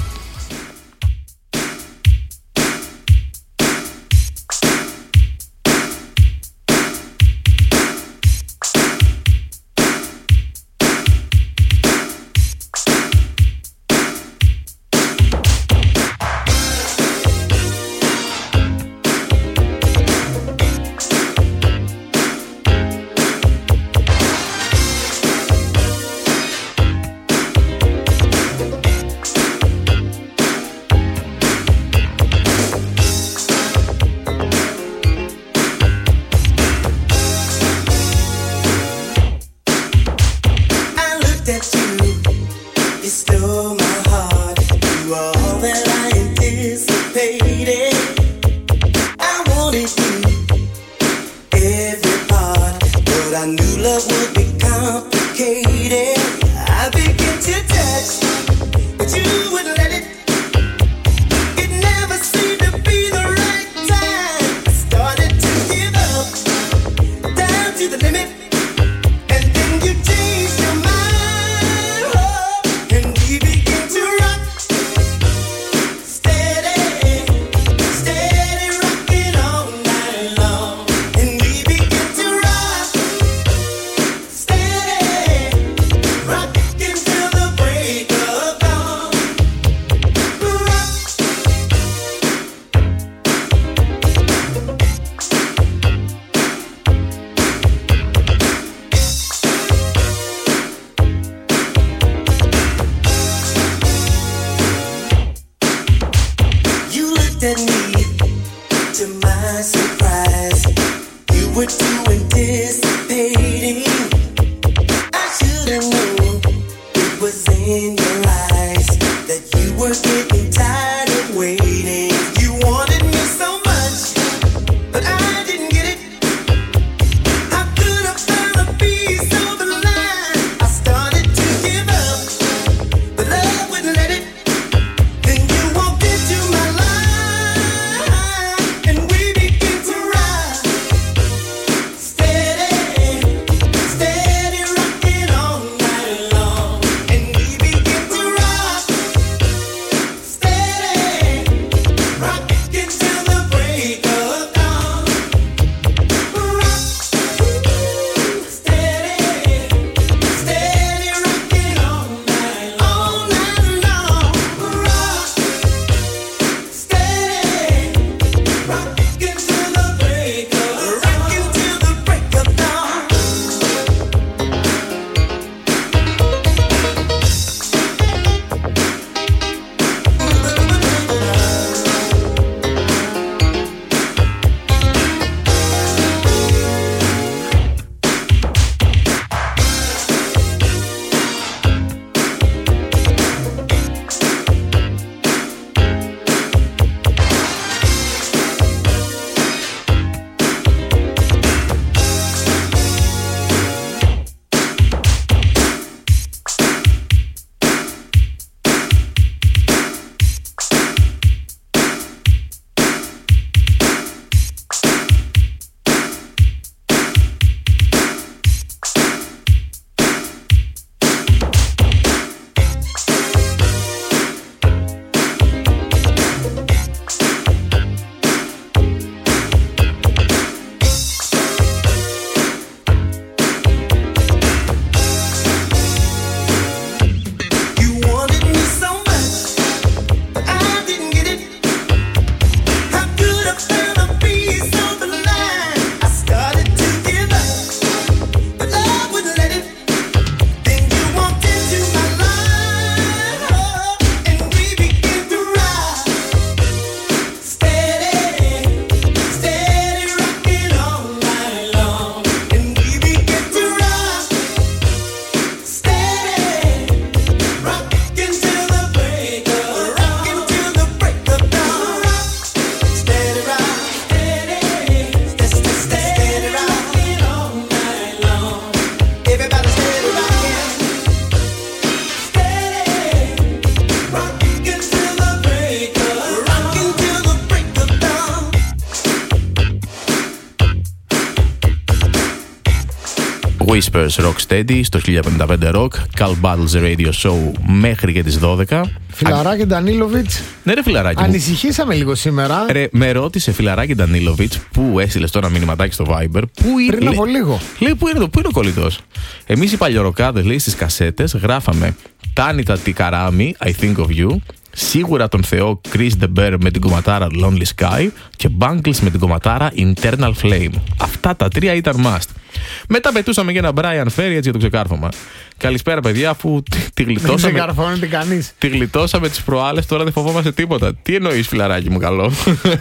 Whispers Rocksteady στο χίλια πενήντα πέντε Rock, Carl Battles Radio Show μέχρι και τις δώδεκα. Φιλαράκι Ντανίλοβιτς. Ναι, ρε φιλαράκι. Ανησυχήσαμε λίγο σήμερα. Ρε, με ρώτησε φιλαράκι Ντανίλοβιτς που έστειλε τώρα μηνυματάκι στο Viber. Πού είναι, πριν από λίγο. Λέει, πού είναι, το, πού είναι ο κολλητός. Εμείς οι παλιωροκάδες, λέει, στις κασέτες γράφαμε Τάνιτα Τικαράμι, I think of you. Σίγουρα τον Θεό Chris the Bear με την κομματάρα Lonely Sky και Bangles με την κομματάρα Internal Flame. Αυτά τα τρία ήταν must. Μετά πετούσαμε και ένα Brian Ferry έτσι για το ξεκάρφωμα. Καλησπέρα, παιδιά, αφού τη γλιτώσαμε. Δεν ξεκαρφώνεται κανείς. Τη γλιτώσαμε τις προάλλες, τώρα δεν φοβόμαστε τίποτα. Τι εννοείς, φιλαράκι μου, καλό.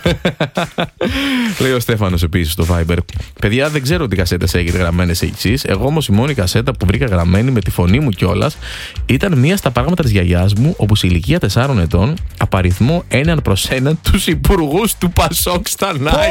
Λέει ο Στέφανος επίσης στο Viber. Παιδιά, δεν ξέρω τι κασέτες έχετε γραμμένες εσείς. Εγώ όμως η μόνη κασέτα που βρήκα γραμμένη με τη φωνή μου κιόλας ήταν μία στα πράγματα της γιαγιάς μου, όπου σε ηλικία τεσσάρων ετών απαριθμώ έναν προς έναν τους υπουργούς του Πασόκ στα ενενήντα.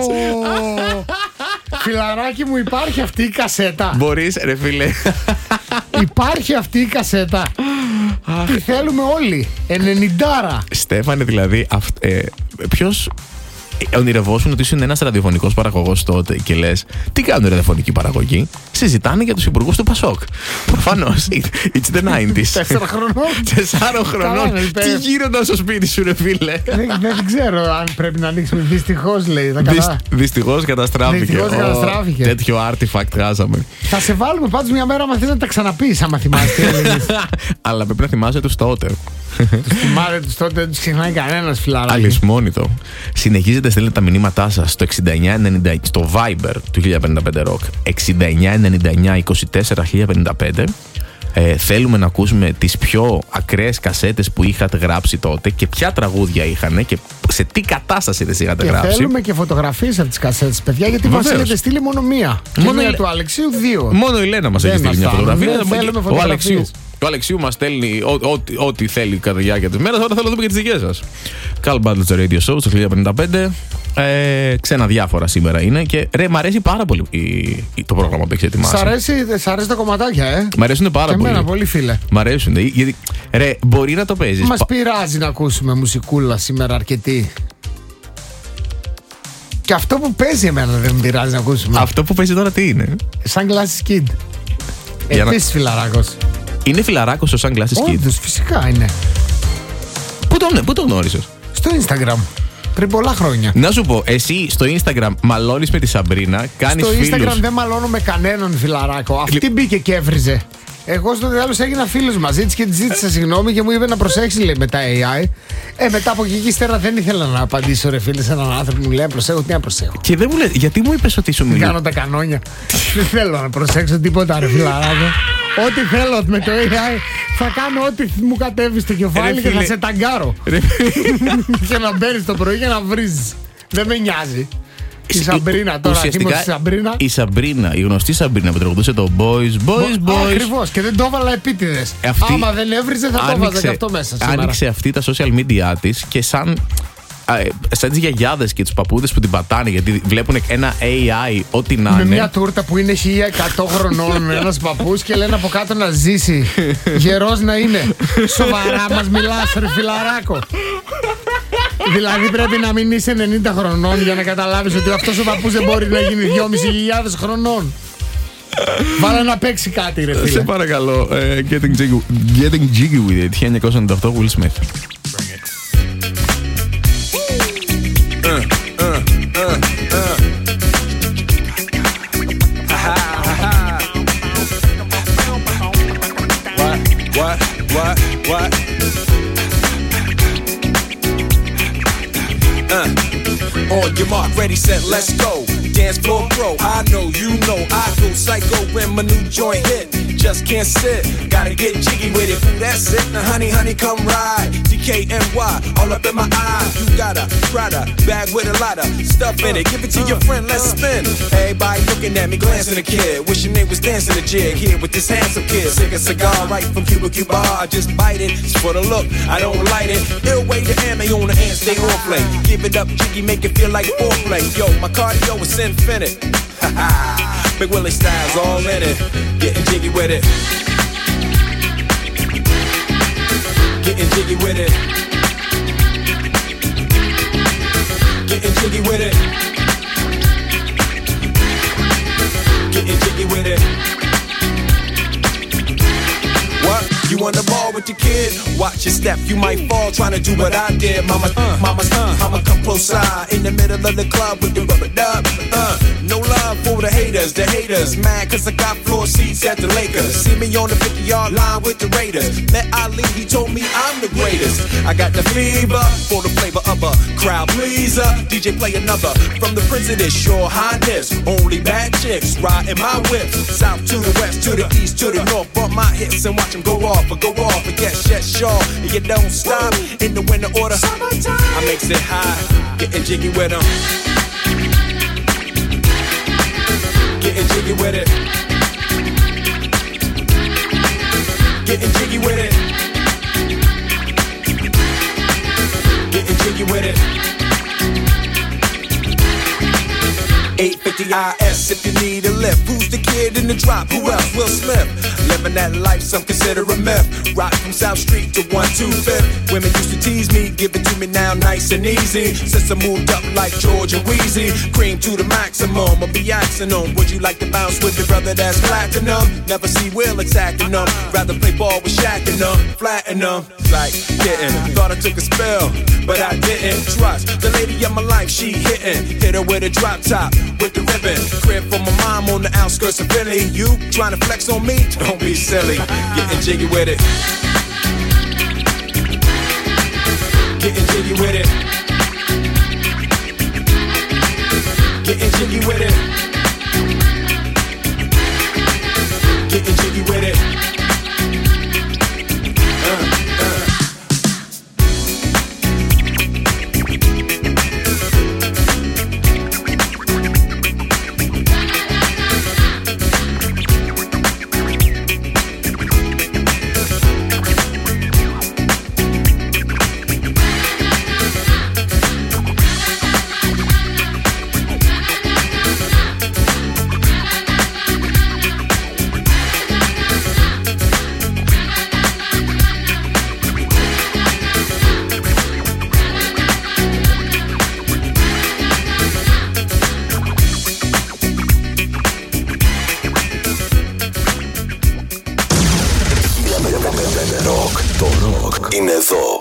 Φιλαράκι μου, υπάρχει αυτή η κασέτα. Μπορείς, ρε φίλε. Υπάρχει αυτή η κασέτα. Τι θέλουμε όλοι. ενενήντα. Στέφανε, δηλαδή, αυ, ε, ποιος ονειρευόσουν ότι ήσουν ένας ραδιοφωνικός παραγωγός τότε και λες, τι κάνουν οι ραδιοφωνικοί παραγωγοί? Συζητάνε για τους υπουργούς του Πασόκ. Προφανώς. It's the ενενήντα. Τέσσερα χρονών. Τεσσάρων χρονών. Τι γίνονταν στο σπίτι σου, ρε φίλε? Δεν ξέρω αν πρέπει να ανοίξουμε. Δυστυχώς, λέει. Δυστυχώς καταστράφηκε. Δυστυχώς καταστράφηκε. Τέτοιο artifact χάσαμε. Θα σε βάλουμε πάντως μια μέρα, αν θες να τα ξαναπείς, άμα θυμάσαι. Αλλά πρέπει να θυμάσαι τους τότε. Τους θυμάται τους τότε, δεν τους ξεχνάει κανένας, φιλαράκι. Αλυσμόνητο. Συνεχίζετε, στέλνετε τα μηνύματά σας στο εξήντα εννιά ενενήντα στο Viber του χίλια πενήντα πέντε Rock εξήντα εννιά ενενήντα εννιά είκοσι τέσσερα χίλια πενήντα πέντε. Ε, θέλουμε να ακούσουμε τις πιο ακραίες κασέτες που είχατε γράψει τότε και ποια τραγούδια είχαν και σε τι κατάσταση τις είχατε και γράψει. Και θέλουμε και φωτογραφίες από τις κασέτες, παιδιά, γιατί μας έχετε στείλει μόνο μία. Μόνο μία η... του Αλεξίου, δύο. Μόνο η Λένα μας έχει στείλει μια φωτογραφία. Ναι, θέλουμε ο Αλεξίου. Ο Αλεξίου μας στέλνει ό,τι θέλει κατά τη διάρκεια της μέρας. Τώρα θέλω να δούμε και τις δικές σας. Carl Battles Radio Show στο χίλια πενήντα πέντε. Ε, ξένα διάφορα σήμερα είναι. Και ρε, μ' αρέσει πάρα πολύ η, η, το πρόγραμμα που έχεις ετοιμάσει. Σ' αρέσει, σ' αρέσει τα κομματάκια, ε. Μ' αρέσουν πάρα και πολύ. Εμένα πολύ, φίλε. Μ' αρέσουν. Γιατί, ρε, μπορεί να το παίζεις. Μας πειράζει να ακούσουμε μουσικούλα σήμερα αρκετή. Και αυτό που παίζει εμένα δεν με πειράζει να ακούσουμε. Αυτό που παίζει τώρα τι είναι? Sunglasses Kid. Για Επίσης να... φιλαράκος. Είναι φιλαράκος ο Sunglasses Kid? Όντως, φυσικά είναι. Πού το, πού το γνώρισες? Στο Instagram. Πριν πολλά χρόνια. Να σου πω, εσύ στο Instagram μαλώνεις με τη Σαμπρίνα, κάνεις στο φίλους. Στο Instagram δεν μαλώνω με κανέναν, φιλαράκο. Αυτή μπήκε και έβριζε. Εγώ στο τέλος έγινα φίλος μαζί της και της ζήτησα συγγνώμη και μου είπε να προσέξει, λέει, με τα έι άι. Ε, μετά από εκεί ύστερα δεν ήθελα να απαντήσω, ρε φίλε, σε έναν άνθρωπο που μου λέει προσέχω, τι να προσέχω. Και δεν μου λέει, γιατί μου είπες ότι σου μιλάει? Κάνω τα κανόνια. Δεν θέλω να προσέξω τίποτα, ρε φιλαράκο. Ό,τι θέλω με το έι άι θα κάνω ό,τι μου κατέβει στο κεφάλι και θα σε ταγκάρω. Και να μπαίνεις το πρωί και να βρίζεις. Δεν με νοιάζει. Η Σαμπρίνα τώρα, ουσιαστικά, η Σαμπρίνα. Η Σαμπρίνα, η γνωστή Σαμπρίνα που τραγουδούσε το Boys, Boys, Boys. Ακριβώς, και δεν το έβαλα επίτηδες. Αυτή... Άμα δεν έβριζε θα άνοιξε, το έβαζα και αυτό μέσα σήμερα. Άνοιξε αυτή τα social media της και σαν, σαν τις γιαγιάδες και τους παππούδες που την πατάνε γιατί βλέπουν ένα έι άι ό,τι να είναι. Με μια τούρτα που είναι χίλια εκατό χρονών ένας παππούς και λένε από κάτω να ζήσει. Γερός να είναι. Σοβαρά μας μιλάς, ρε φιλαράκο? Δηλαδή πρέπει να μην είσαι ενενήντα χρονών για να καταλάβεις ότι αυτός ο παππούς δεν μπορεί να γίνει δυόμισι χιλιάδες χρονών. Βάλε να παίξει κάτι, ρε φίλε. Σε παρακαλώ. uh, getting, jiggy, getting jiggy with it. χίλια εννιακόσια ενενήντα οκτώ Will Smith. What, what, what? Uh, on your mark, ready, set, let's go. Dance floor pro, I know, you know, I go psycho when my new joint hit. Just can't sit, gotta get jiggy with it. Ooh, that's it, now honey, honey, come ride. G K N Y, all up in my eyes. You got a Prada bag with a lot of stuff in it. Give it to your friend, let's spin. Everybody looking at me, glancing a kid. Wishing they was dancing a jig here with this handsome kid. Sick a cigar right from Cuba Cuba. I just bite it, it's for the look, I don't light it. Ill way to ammo on the hand, stay on play. Give it up, jiggy, make it feel like foreplay. Yo, my cardio is infinite. Big Willie style's all in it. Getting jiggy with it. Getting jiggy with it. Getting jiggy with it. Getting jiggy with it. wanna ball with your kid? Watch your step, you might fall trying to do what I did. Mama, uh, mama, uh, mama, come close side in the middle of the club with the rubber dub. Uh, no love for the haters, the haters mad cause I got floor seats at the Lakers. See me on the fifty-yard line with the Raiders. Met Ali, he told me I'm the greatest. I got the fever for the flavor of a crowd pleaser. D J play another from the president's Your Highness. Only bad chicks riding my whip. South to the west, to the east, to the north. Bump my hips and watch them go off or go off. And get shut shaw, and you don't stop in the winter order. I makes it high, getting jiggy with them. Getting jiggy with it. Getting jiggy with it. Getting jiggy with it. eight fifty I S if you need a lift. Who's the kid in the drop? Who else? Will Smith. Living that life, some consider a myth. Rock from South Street to one twenty-fifth. Women used to tease me, give it to me now nice and easy. Since I moved up like George and Wheezy, cream to the maximum. I'll be asking them, would you like to bounce with your brother that's platinum? Never see Will attacking them. Rather play ball with Shaq and them, flatten them. Like getting, thought I took a spell, but I didn't. Trust the lady of my life, she hitting. Hit her with a drop top, with the ribbon. Crib for my mom on the outskirts of Philly. You trying to flex on me? Don't be silly. Getting jiggy with it. Getting jiggy with it. Getting jiggy with it. Getting jiggy with it. Uh, uh. Είναι εδώ.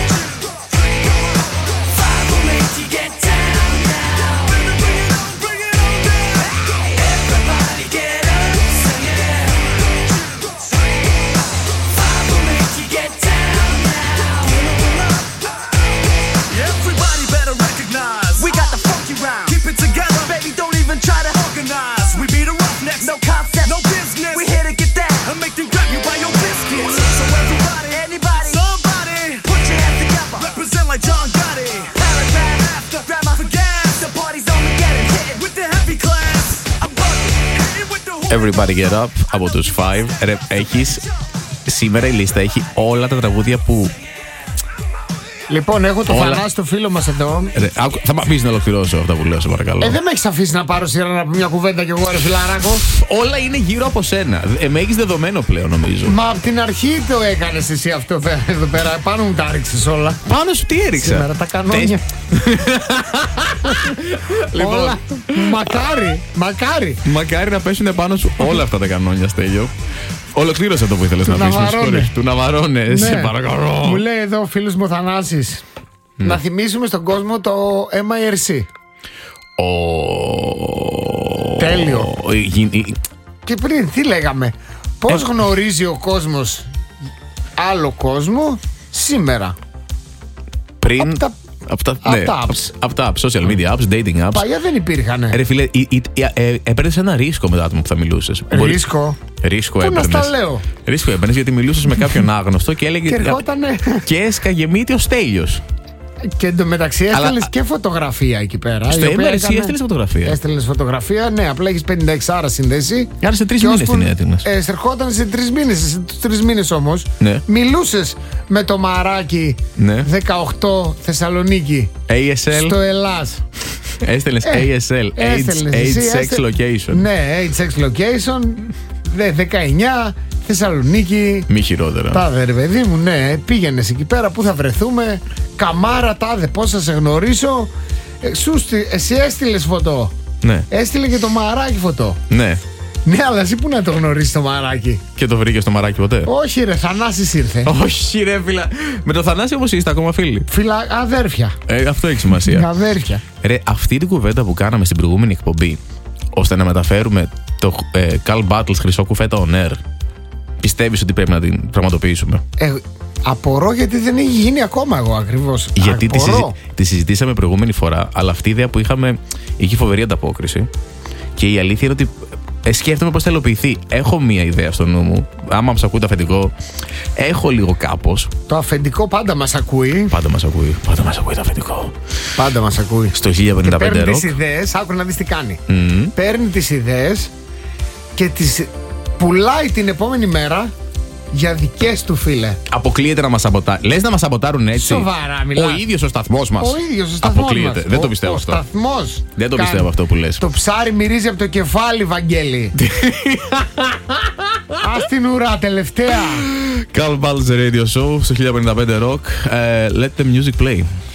Bring it Everybody Get Up από τους Five. Ρε, έχεις, σήμερα η λίστα έχει όλα τα τραγούδια που... Λοιπόν, έχω το Όλα. Θανάση, το φίλο μας εδώ. Ρε, άκου- θα με αφήσεις να ολοκληρώσω αυτά που λέω, σε παρακαλώ. Ε, δεν με έχεις αφήσει να πάρω σειρά να πω μια κουβέντα κι εγώ, ρε φιλαράκο. Όλα είναι γύρω από σένα. Ε, με έχεις δεδομένο πλέον, νομίζω. Μα από την αρχή το έκανες εσύ αυτό πέρα- εδώ πέρα. Πάνω μου τα ρίξες όλα. Πάνω σου τι έριξα. Σήμερα τα κανόνια. Λοιπόν, Όλα. Μακάρι, μακάρι. μακάρι να πέσουν πάνω σου όλα αυτά τα κανόνια, Στέλιο. Ολοκλήρωσε το που ήθελες Του να πεις. με Ναβαρώνε. συγχωρείς. Του Ναβαρώνε, σε Ναι. παρακαλώ. Μου λέει εδώ ο φίλος μου ο Θανάσης. Να θυμίσουμε στον κόσμο το εμ άι αρ σι. Ο... Τέλειο. ο- η- η- Και πριν τι λέγαμε. Πώς Ε. γνωρίζει ο κόσμος άλλο κόσμο σήμερα. Πριν. Απ' τα- Απ' τα, απ' ναι, τα apps. απ' απ' τα apps, social media apps, dating apps. Παλιά δεν υπήρχαν. Ρε φίλε, η- η- η- ε, έπαιρνες ένα ρίσκο με το άτομο που θα μιλούσες. Μπορεί- Ρίσκο. Ρίσκο Πού να έπαιρνες. στα λέω. Ρίσκο έπαιρνες γιατί μιλούσες με κάποιον άγνωστο και έλεγε. Και ερχότανε. Και έσκαγε μύτη ο Στέλιος. Και εντωμεταξύ Αλλά- έστελνες και φωτογραφία εκεί πέρα. Στο η οποία εμ αρ σι έκανε- έστειλες φωτογραφία. Έστελνες φωτογραφία, ναι, απλά έχεις πενήντα έξι άρα σύνδεση. Άρα σε τρεις Και μήνες ώσπου- την έτεινες. Ε, σε ερχόταν σε τρεις μήνες. Σε τους τρεις μήνες όμως Ναι. μιλούσες με το μαράκι Ναι. δεκαοκτώ Θεσσαλονίκη έι ες ελ. στο Ελλάς. Έστελνες Ε, έι ες ελ. έστελνες Age εσύ, Sex έστε- Location. Ναι, Age Sex Location. δε- δεκαεννιά Θεσσαλονίκη. Μη χειρότερα. Τάδε ρε παιδί μου, ναι, πήγαινε εκεί πέρα που θα βρεθούμε. Καμάρα, τάδε, πώς θα σε γνωρίσω. Ε, σου στι- εσύ έστειλε φωτό. Ναι, Έστειλε και το μαράκι φωτό. ναι. Ναι, αλλά εσύ πού να το γνωρίσει το μαράκι. Και το βρήκε στο μαράκι ποτέ. Όχι, ρε, Θανάσης ήρθε. Όχι, ρε φίλα. Με το Θανάση όπως είστε ακόμα φίλοι. Φιλα... Αδέρφια. Ε, αυτό έχει σημασία. Αδέρφια. Ρε, αυτή την κουβέντα που κάναμε στην προηγούμενη εκπομπή, ώστε να μεταφέρουμε το ε, Carl Battles Χρυσό Κουφέτα on air, πιστεύεις ότι πρέπει να την πραγματοποιήσουμε? Ε, απορώ γιατί δεν έχει γίνει ακόμα εγώ ακριβώς. Γιατί τη, Απορώ. συζη... τη συζητήσαμε προηγούμενη φορά, αλλά αυτή η ιδέα που είχαμε είχε φοβερή ανταπόκριση. Και η αλήθεια είναι ότι ε, σκέφτομαι πώς θα υλοποιηθεί. Έχω μία ιδέα στο νου μου. Άμα μας ακούει το αφεντικό, έχω λίγο κάπως. Το αφεντικό πάντα μας ακούει. Πάντα μας ακούει. Πάντα μας ακούει το αφεντικό. Πάντα μας ακούει. Στο χίλια πενήντα πέντε Παίρνει Rock. τις ιδέες, άκου να δεις τι κάνει. Μμμ. Παίρνει τις ιδέες και τις πουλάει την επόμενη μέρα για δικές του, φίλε. Αποκλείεται να μας σαμποτάρουν. Λες να μας σαμποτάρουν έτσι? Σοβαρά μιλάς. Ο ίδιος ο σταθμός μας. Ο ίδιος ο σταθμός Αποκλείεται. μας. Δεν το Ο- πιστεύω ο αυτό. σταθμός Δεν το κάνει. πιστεύω αυτό που λες. Το ψάρι μυρίζει από το κεφάλι, Βαγγέλη. Ας την ουρά, τελευταία. Carl Battles Radio Show στο χίλια πενήντα πέντε Rock. Ε, let the music play.